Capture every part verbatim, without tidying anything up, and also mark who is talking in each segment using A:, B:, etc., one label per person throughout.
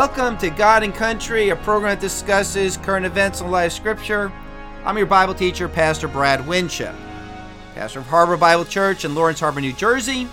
A: Welcome to God and Country, a program that discusses current events and life scripture. I'm your Bible teacher, Pastor Brad Winship, pastor of Harbor Bible Church in Lawrence Harbor, New Jersey.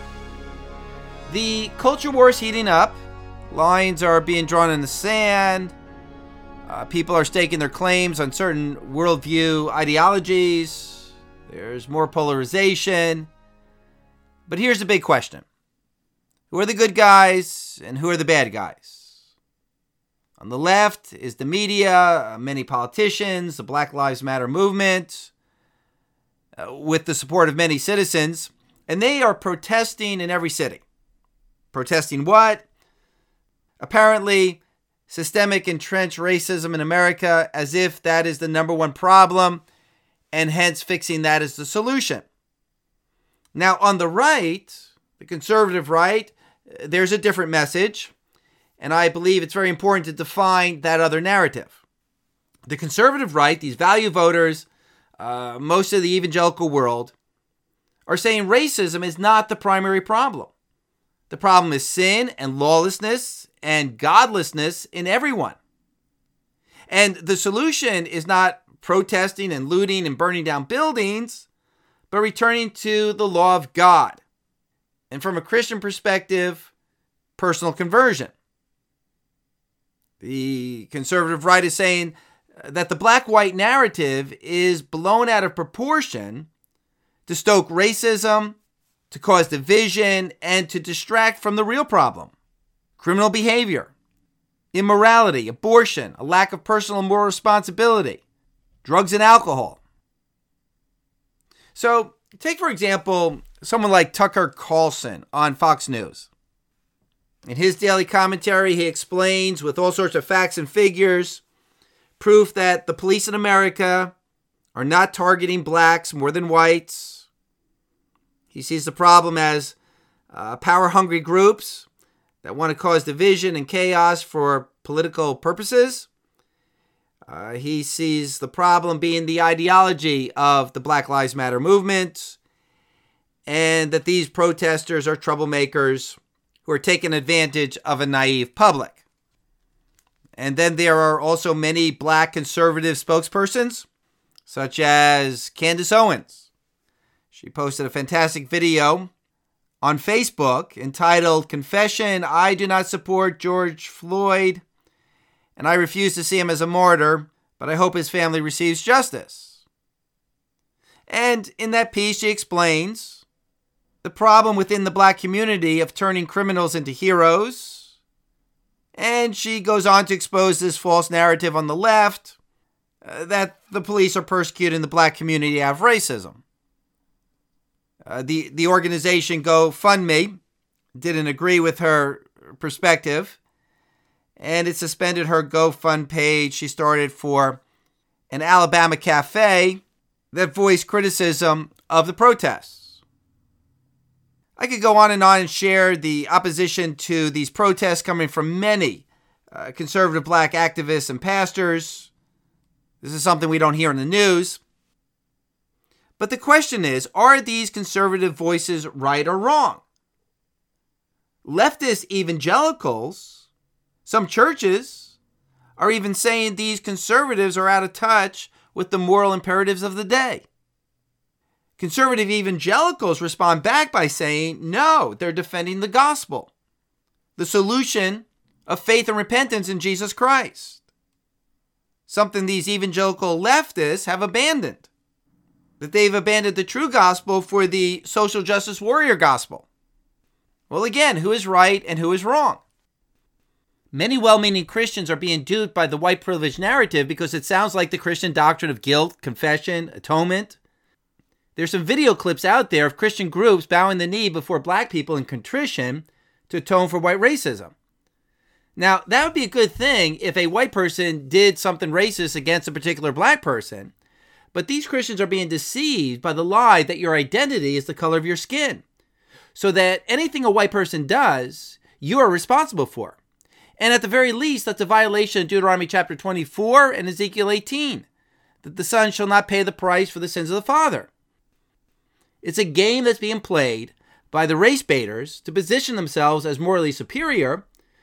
A: The culture war is heating up. Lines are being drawn in the sand. Uh, people are staking their claims on certain worldview ideologies. There's more polarization. But here's the big question. Who are the good guys and who are the bad guys? On the left is the media, many politicians, the Black Lives Matter movement, uh, with the support of many citizens, and they are protesting in every city. Protesting what? Apparently, systemic entrenched racism in America, as if that is the number one problem, and hence fixing that is the solution. Now, on the right, the conservative right, there's a different message, and I believe it's very important to define that other narrative. The conservative right, these value voters, uh, most of the evangelical world, are saying racism is not the primary problem. The problem is sin and lawlessness and godlessness in everyone. And the solution is not protesting and looting and burning down buildings, but returning to the law of God. And from a Christian perspective, personal conversion. The conservative right is saying that the black-white narrative is blown out of proportion to stoke racism, to cause division, and to distract from the real problem. Criminal behavior, immorality, abortion, a lack of personal and moral responsibility, drugs and alcohol. So, take for example, someone like Tucker Carlson on Fox News. In his daily commentary, he explains with all sorts of facts and figures, proof that the police in America are not targeting blacks more than whites. He sees the problem as uh, power-hungry groups that want to cause division and chaos for political purposes. Uh, he sees the problem being the ideology of the Black Lives Matter movement, and that these protesters are troublemakers who are taking advantage of a naive public. And then there are also many black conservative spokespersons, such as Candace Owens. She posted a fantastic video on Facebook entitled, "Confession, I do not support George Floyd, and I refuse to see him as a martyr, but I hope his family receives justice." And in that piece, she explains the problem within the black community of turning criminals into heroes. And she goes on to expose this false narrative on the left uh, that the police are persecuting the black community out of racism. Uh, the, the organization GoFundMe didn't agree with her perspective, and it suspended her GoFund page she started for an Alabama cafe that voiced criticism of the protests. I could go on and on and share the opposition to these protests coming from many uh, conservative black activists and pastors. This is something we don't hear in the news. But the question is, are these conservative voices right or wrong? Leftist evangelicals, some churches, are even saying these conservatives are out of touch with the moral imperatives of the day. Conservative evangelicals respond back by saying, no, they're defending the gospel, the solution of faith and repentance in Jesus Christ, something these evangelical leftists have abandoned, that they've abandoned the true gospel for the social justice warrior gospel. Well, again, who is right and who is wrong? Many well-meaning Christians are being duped by the white privilege narrative because it sounds like the Christian doctrine of guilt, confession, atonement. There's some video clips out there of Christian groups bowing the knee before black people in contrition to atone for white racism. Now, that would be a good thing if a white person did something racist against a particular black person, but these Christians are being deceived by the lie that your identity is the color of your skin, so that anything a white person does, you are responsible for. And at the very least, that's a violation of Deuteronomy chapter twenty-four and Ezekiel eighteen, that the son shall not pay the price for the sins of the father. It's a game that's being played by the race baiters to position themselves as morally superior,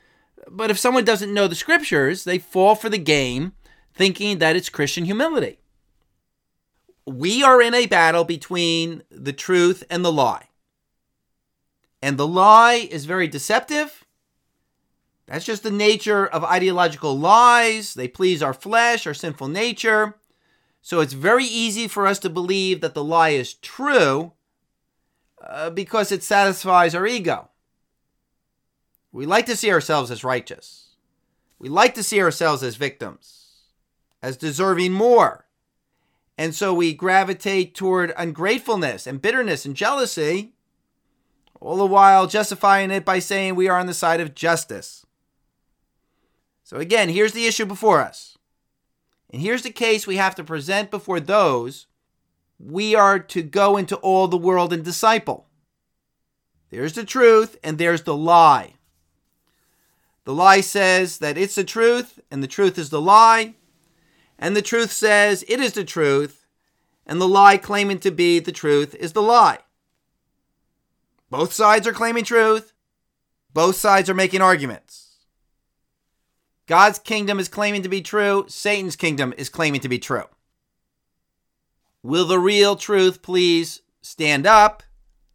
A: But if someone doesn't know the scriptures, they fall for the game thinking that it's Christian humility. We are in a battle between the truth and the lie. And the lie is very deceptive. That's just the nature of ideological lies. They please our flesh, our sinful nature. So it's very easy for us to believe that the lie is true uh, because it satisfies our ego. We like to see ourselves as righteous. We like to see ourselves as victims, as deserving more. And so we gravitate toward ungratefulness and bitterness and jealousy, all the while justifying it by saying we are on the side of justice. So again, here's the issue before us. And here's the case we have to present before those we are to go into all the world and disciple. There's the truth and there's the lie. The lie says that it's the truth and the truth is the lie. And the truth says it is the truth, and the lie claiming to be the truth is the lie. Both sides are claiming truth. Both sides are making arguments. God's kingdom is claiming to be true. Satan's kingdom is claiming to be true. Will the real truth please stand up?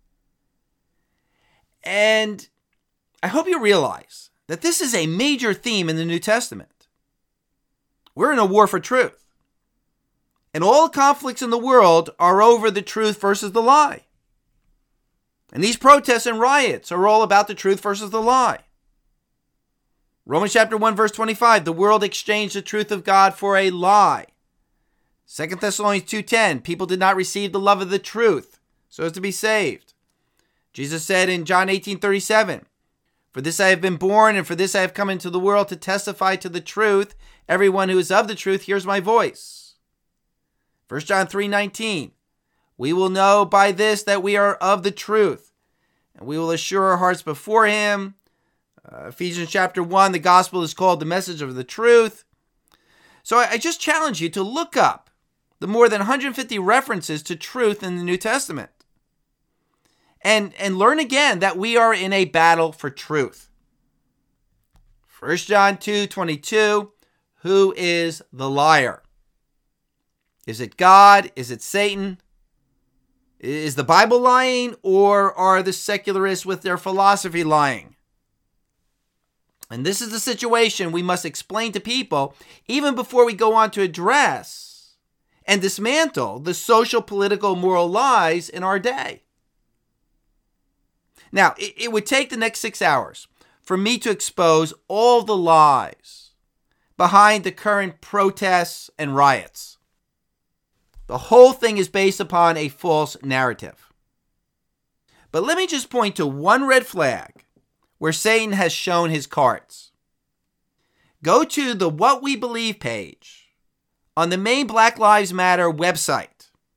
A: And I hope you realize that this is a major theme in the New Testament. We're in a war for truth. And all conflicts in the world are over the truth versus the lie. And these protests and riots are all about the truth versus the lie. Romans chapter one, verse twenty-five, the world exchanged the truth of God for a lie. Second Thessalonians two ten, people did not receive the love of the truth so as to be saved. Jesus said in John eighteen thirty-seven, for this I have been born, and for this I have come into the world to testify to the truth. Everyone who is of the truth hears my voice. First John three nineteen, we will know by this that we are of the truth, and we will assure our hearts before him. Uh, Ephesians chapter one, the gospel is called the message of the truth. So I, I just challenge you to look up the more than one hundred fifty references to truth in the New Testament. And, and learn again that we are in a battle for truth. First John two twenty-two, who is the liar? Is it God? Is it Satan? Is the Bible lying, or are the secularists with their philosophy lying? And this is the situation we must explain to people even before we go on to address and dismantle the social, political, moral lies in our day. Now, it, it would take the next six hours for me to expose all the lies behind the current protests and riots. The whole thing is based upon a false narrative. But let me just point to one red flag where Satan has shown his cards. Go to the What We Believe page on the main Black Lives Matter website.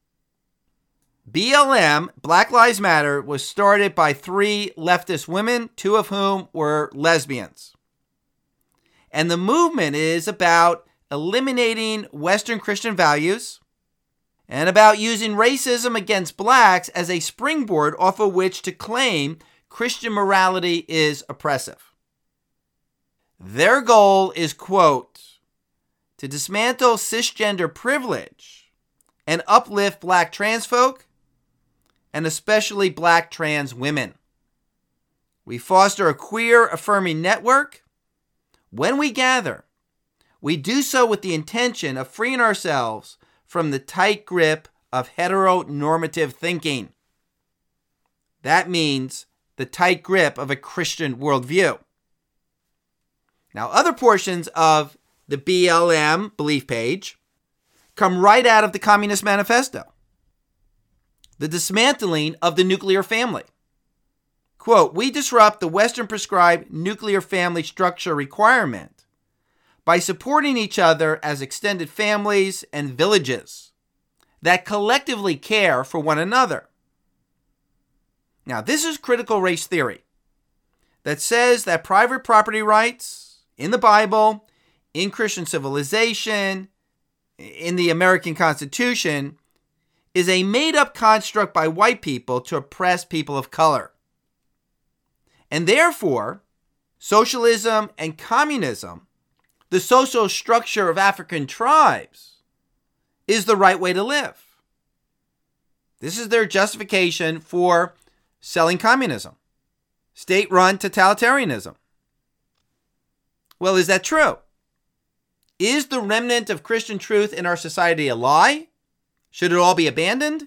A: B L M, Black Lives Matter, was started by three leftist women, two of whom were lesbians. And the movement is about eliminating Western Christian values and about using racism against blacks as a springboard off of which to claim Christian morality is oppressive. Their goal is, quote, to dismantle cisgender privilege and uplift black trans folk, and especially black trans women. We foster a queer affirming network. When we gather, we do so with the intention of freeing ourselves from the tight grip of heteronormative thinking. That means the tight grip of a Christian worldview. Now, other portions of the B L M belief page come right out of the Communist Manifesto. The dismantling of the nuclear family. Quote, we disrupt the Western prescribed nuclear family structure requirement by supporting each other as extended families and villages that collectively care for one another. Now, this is critical race theory that says that private property rights in the Bible, in Christian civilization, in the American Constitution, is a made-up construct by white people to oppress people of color. And therefore, socialism and communism, the social structure of African tribes, is the right way to live. This is their justification for selling communism, state-run totalitarianism. Well, is that true? Is the remnant of Christian truth in our society a lie? Should it all be abandoned?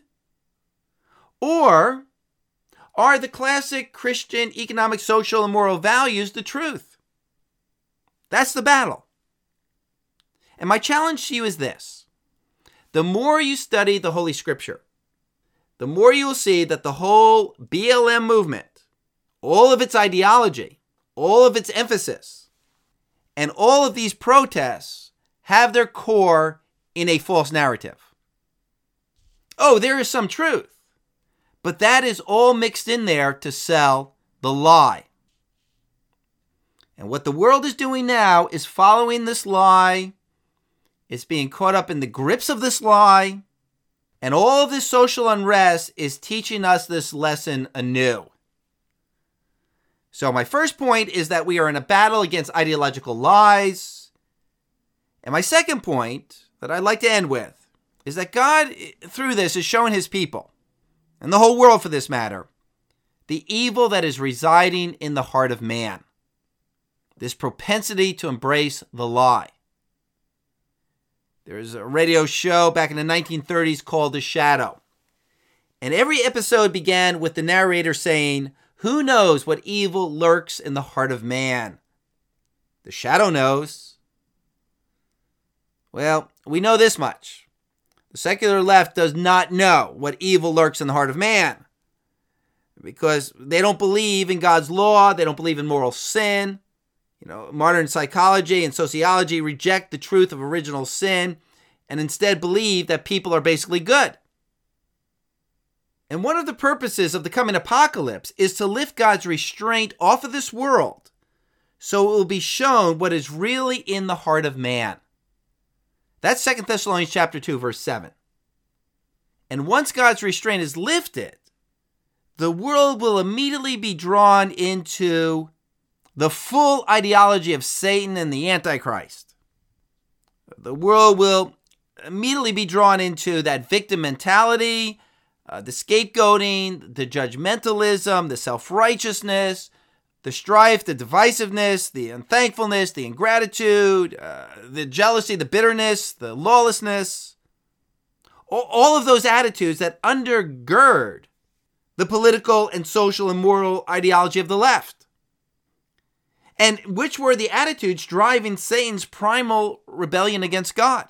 A: Or are the classic Christian economic, social, and moral values the truth? That's the battle. And my challenge to you is this. The more you study the Holy Scripture, the more you will see that the whole B L M movement, all of its ideology, all of its emphasis, and all of these protests have their core in a false narrative. Oh, there is some truth, but that is all mixed in there to sell the lie. And what the world is doing now is following this lie. It's being caught up in the grips of this lie. And all of this social unrest is teaching us this lesson anew. So my first point is that we are in a battle against ideological lies. And my second point that I'd like to end with is that God, through this, is showing his people, and the whole world for this matter, the evil that is residing in the heart of man. This propensity to embrace the lie. There's a radio show back in the nineteen thirties called The Shadow. And every episode began with the narrator saying, "Who knows what evil lurks in the heart of man? The shadow knows." Well, we know this much. The secular left does not know what evil lurks in the heart of man because they don't believe in God's law. They don't believe in moral sin. You know, modern psychology and sociology reject the truth of original sin and instead believe that people are basically good. And one of the purposes of the coming apocalypse is to lift God's restraint off of this world so it will be shown what is really in the heart of man. That's Second Thessalonians chapter two, verse seven. And once God's restraint is lifted, the world will immediately be drawn into the full ideology of Satan and the Antichrist. The world will immediately be drawn into that victim mentality, uh, the scapegoating, the judgmentalism, the self-righteousness, the strife, the divisiveness, the unthankfulness, the ingratitude, uh, the jealousy, the bitterness, the lawlessness. All, all of those attitudes that undergird the political and social and moral ideology of the left. And which were the attitudes driving Satan's primal rebellion against God.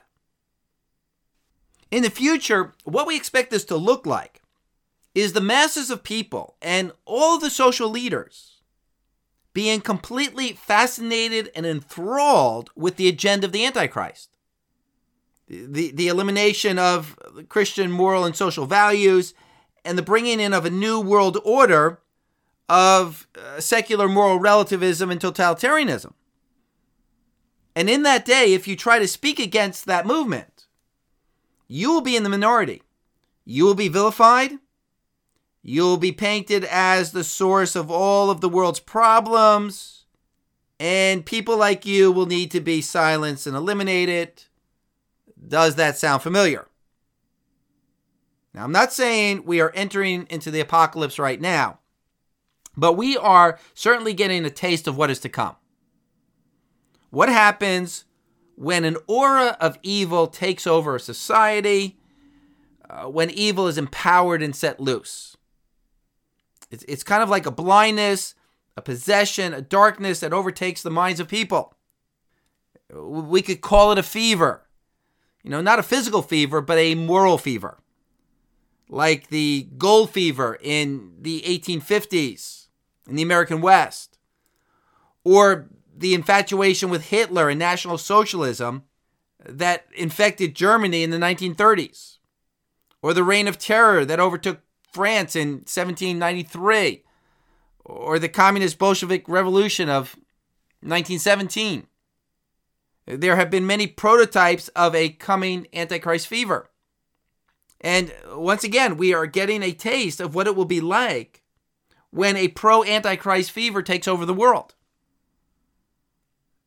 A: In the future, what we expect this to look like is the masses of people and all the social leaders being completely fascinated and enthralled with the agenda of the Antichrist. The, the elimination of Christian moral and social values and the bringing in of a new world order of uh, secular moral relativism and totalitarianism. And in that day, if you try to speak against that movement, you will be in the minority. You will be vilified. You will be painted as the source of all of the world's problems. And people like you will need to be silenced and eliminated. Does that sound familiar? Now, I'm not saying we are entering into the apocalypse right now. But we are certainly getting a taste of what is to come. What happens when an aura of evil takes over a society, uh, when evil is empowered and set loose? It's, it's kind of like a blindness, a possession, a darkness that overtakes the minds of people. We could call it a fever. You know, not a physical fever, but a moral fever. Like the gold fever in the eighteen fifties. In the American West, or the infatuation with Hitler and National Socialism that infected Germany in the nineteen thirties, or the reign of terror that overtook France in seventeen ninety-three, or the Communist Bolshevik Revolution of nineteen seventeen. There have been many prototypes of a coming Antichrist fever. And once again, we are getting a taste of what it will be like when a pro-Antichrist fever takes over the world.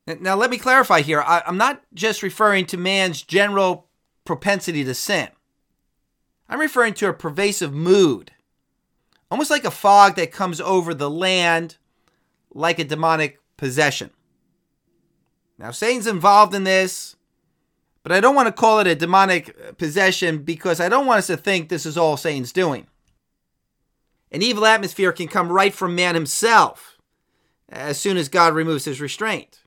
A: Now, let me clarify here. I, I'm not just referring to man's general propensity to sin. I'm referring to a pervasive mood, almost like a fog that comes over the land, like a demonic possession. Now, Satan's involved in this, but I don't want to call it a demonic possession because I don't want us to think this is all Satan's doing. An evil atmosphere can come right from man himself as soon as God removes his restraint.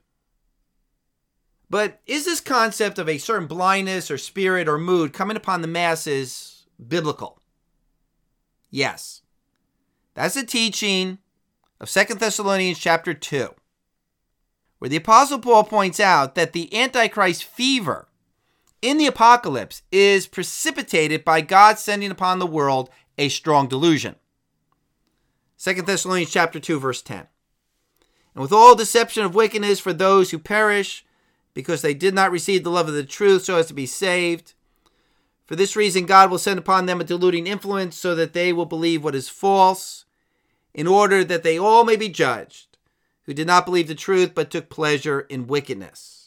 A: But is this concept of a certain blindness or spirit or mood coming upon the masses biblical? Yes. That's the teaching of Second Thessalonians chapter two, where the Apostle Paul points out that the Antichrist fever in the apocalypse is precipitated by God sending upon the world a strong delusion. Second Thessalonians chapter two, verse ten. And with all deception of wickedness for those who perish, because they did not receive the love of the truth so as to be saved. For this reason, God will send upon them a deluding influence so that they will believe what is false, in order that they all may be judged, who did not believe the truth but took pleasure in wickedness.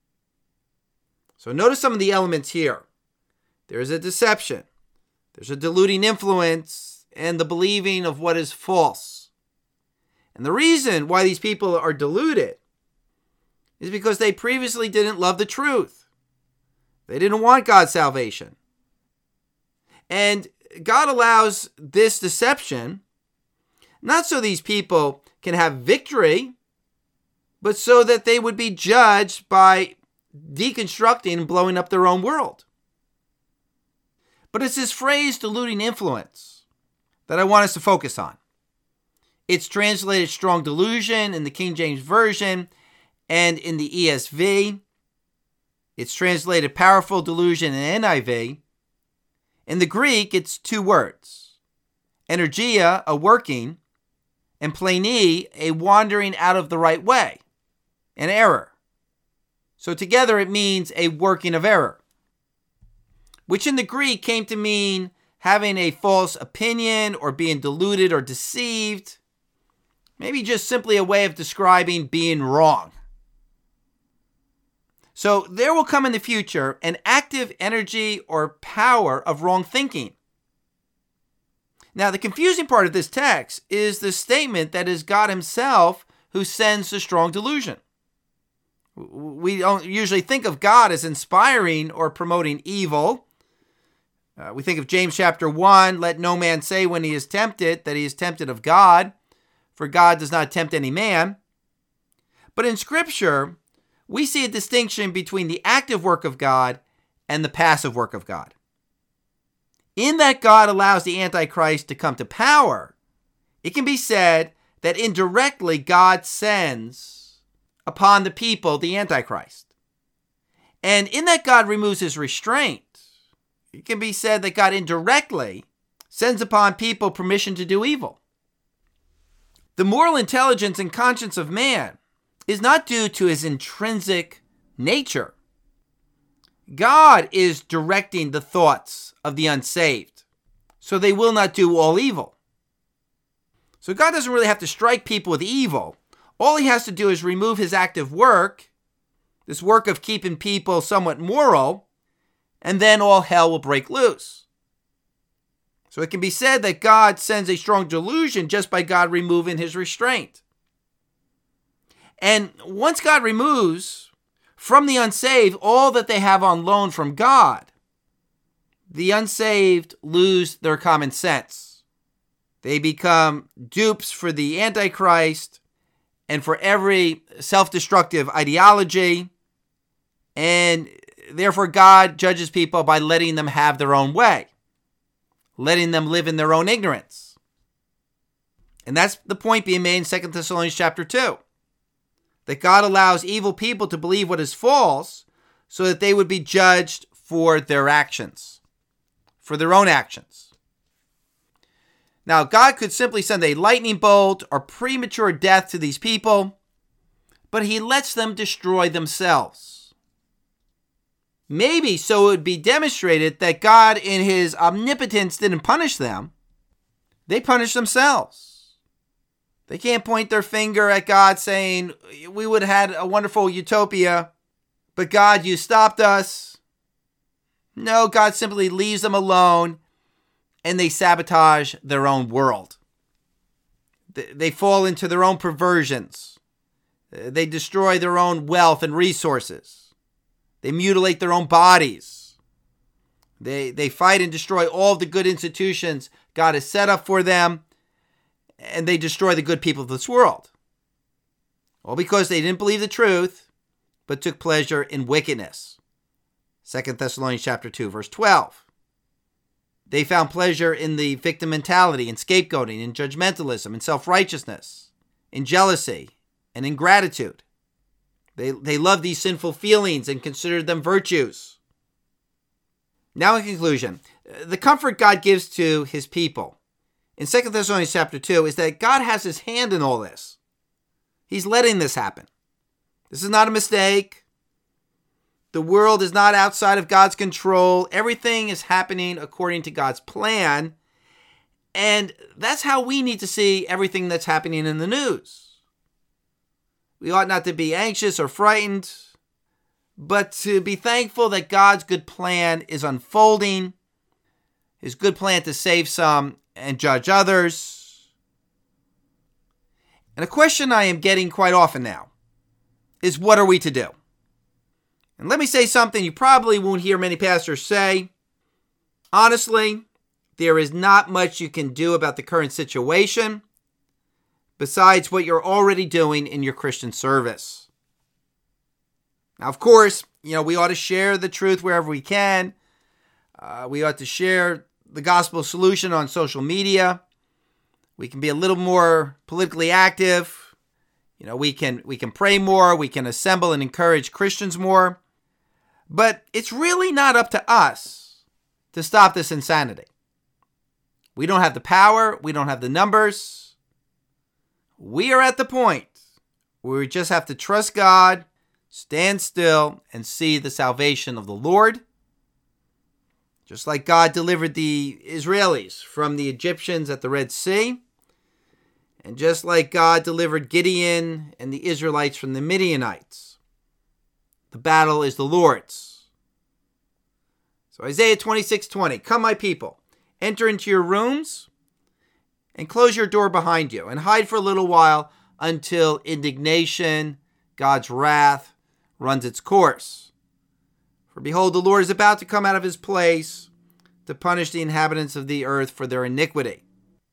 A: So notice some of the elements here. There is a deception. There's a deluding influence and the believing of what is false. And the reason why these people are deluded is because they previously didn't love the truth. They didn't want God's salvation. And God allows this deception, not so these people can have victory, but so that they would be judged by deconstructing and blowing up their own world. But it's this phrase, deluding influence, that I want us to focus on. It's translated strong delusion in the King James Version and in the E S V. It's translated powerful delusion in N I V. In the Greek, it's two words. Energia, a working, and plane, a wandering out of the right way, an error. So together it means a working of error, which in the Greek came to mean having a false opinion or being deluded or deceived, maybe just simply a way of describing being wrong. So there will come in the future an active energy or power of wrong thinking. Now, the confusing part of this text is the statement that it is God himself who sends the strong delusion. We don't usually think of God as inspiring or promoting evil. Uh, we think of James chapter one, let no man say when he is tempted that he is tempted of God, for God does not tempt any man. But in Scripture, we see a distinction between the active work of God and the passive work of God. In that God allows the Antichrist to come to power, it can be said that indirectly God sends upon the people the Antichrist. And in that God removes his restraint, it can be said that God indirectly sends upon people permission to do evil. The moral intelligence and conscience of man is not due to his intrinsic nature. God is directing the thoughts of the unsaved, so they will not do all evil. So God doesn't really have to strike people with evil. All he has to do is remove his active work, this work of keeping people somewhat moral, and then all hell will break loose. So it can be said that God sends a strong delusion just by God removing his restraint. And once God removes from the unsaved all that they have on loan from God, the unsaved lose their common sense. They become dupes for the Antichrist and for every self-destructive ideology. And therefore God judges people by letting them have their own way, letting them live in their own ignorance. And that's the point being made in Second Thessalonians chapter two. That God allows evil people to believe what is false so that they would be judged for their actions, for their own actions. Now, God could simply send a lightning bolt or premature death to these people, but he lets them destroy themselves. Maybe so it would be demonstrated that God in his omnipotence didn't punish them. They punished themselves. They can't point their finger at God saying, we would have had a wonderful utopia, but God, you stopped us. No, God simply leaves them alone, and they sabotage their own world. They fall into their own perversions. They destroy their own wealth and resources. They mutilate their own bodies. They, they fight and destroy all the good institutions God has set up for them, and they destroy the good people of this world. All because they didn't believe the truth, but took pleasure in wickedness. Second Thessalonians chapter two, verse twelve. They found pleasure in the victim mentality, in scapegoating, in judgmentalism, in self-righteousness, in jealousy, and ingratitude. They, they loved these sinful feelings and considered them virtues. Now in conclusion, the comfort God gives to his people in Second Thessalonians chapter two is that God has his hand in all this. He's letting this happen. This is not a mistake. The world is not outside of God's control. Everything is happening according to God's plan. And that's how we need to see everything that's happening in the news. We ought not to be anxious or frightened, but to be thankful that God's good plan is unfolding, his good plan to save some and judge others. And a question I am getting quite often now is, what are we to do? And let me say something you probably won't hear many pastors say. Honestly, there is not much you can do about the current situation besides what you're already doing in your Christian service. Now, of course, you know, we ought to share the truth wherever we can. Uh, we ought to share the gospel solution on social media. We can be a little more politically active. You know, we can we can pray more. We can assemble and encourage Christians more. But it's really not up to us to stop this insanity. We don't have the power. We don't have the numbers. We are at the point where we just have to trust God, stand still, and see the salvation of the Lord. Just like God delivered the Israelis from the Egyptians at the Red Sea, and just like God delivered Gideon and the Israelites from the Midianites. The battle is the Lord's. So Isaiah twenty-six twenty, come my people, enter into your rooms and close your door behind you and hide for a little while until indignation, God's wrath, runs its course. For behold, the Lord is about to come out of his place to punish the inhabitants of the earth for their iniquity.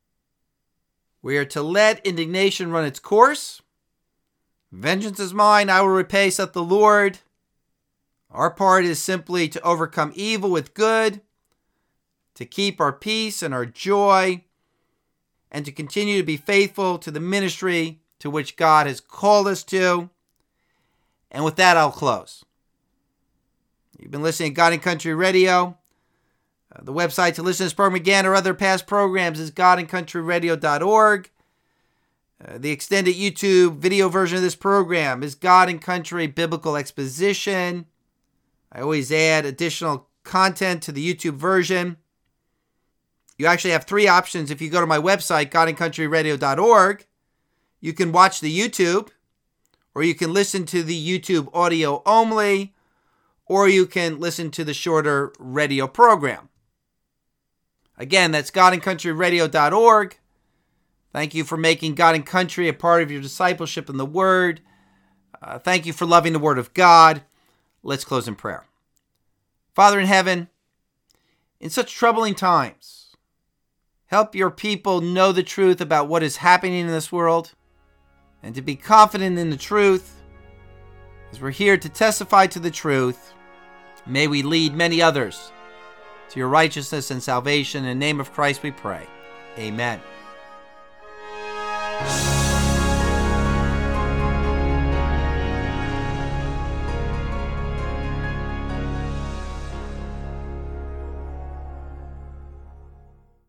A: We are to let indignation run its course. Vengeance is mine, I will repay, saith the Lord. Our part is simply to overcome evil with good, to keep our peace and our joy, and to continue to be faithful to the ministry to which God has called us to. And with that, I'll close. You've been listening to God and Country Radio. Uh, the website to listen to this program again or other past programs is god and country radio dot org. Uh, the extended YouTube video version of this program is God and Country Biblical Exposition. I always add additional content to the YouTube version. You actually have three options. If you go to my website, god and country radio dot org, you can watch the YouTube, or you can listen to the YouTube audio only, or you can listen to the shorter radio program. Again, that's god and country radio dot org. Thank you for making God and Country a part of your discipleship in the Word. Uh, thank you for loving the Word of God. Let's close in prayer. Father in heaven, in such troubling times, help your people know the truth about what is happening in this world and to be confident in the truth. As we're here to testify to the truth, may we lead many others to your righteousness and salvation. In the name of Christ we pray. Amen.